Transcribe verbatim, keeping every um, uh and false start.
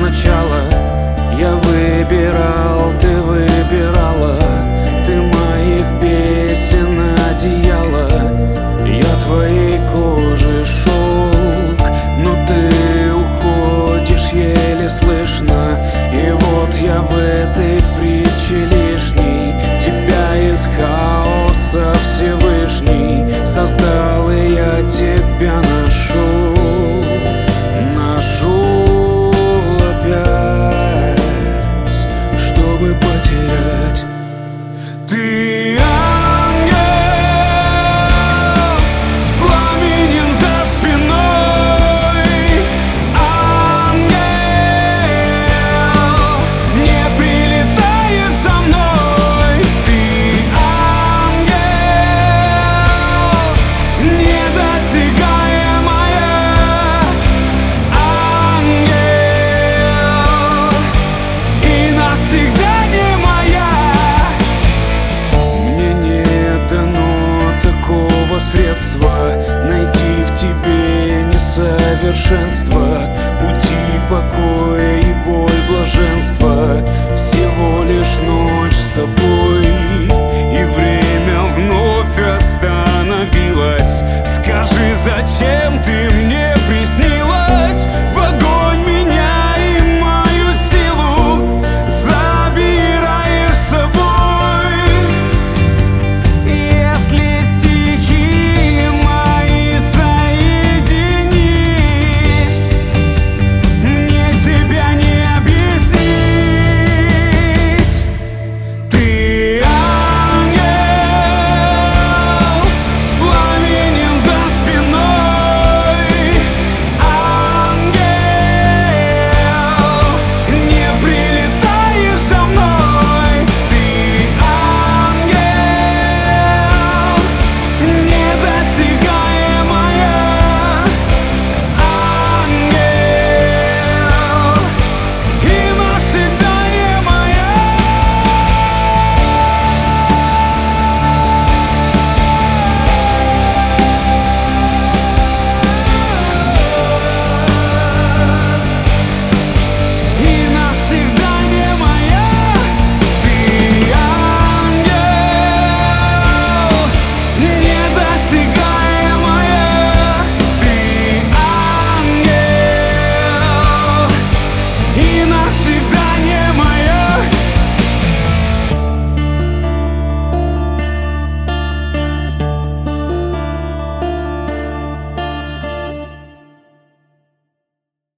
сначала. Я выбирал, ты выбирала, ты моих песен одеяло. Я твоей кожи шелк, но ты уходишь еле слышно. И вот я в этой притче лишний, тебя из хаоса Всевышний создал, и я тебя нашел. Нашел опять, чтобы потерять. Ты ангел с пламенем за спиной, ангел, не прилетаешь за мной. Ты ангел, недосягаемая, ангел, и навсегда не моя. Мне не дано такого средства найти в тебе несовершенство, пути покоя и боль блаженства. Всего лишь ночь с тобой.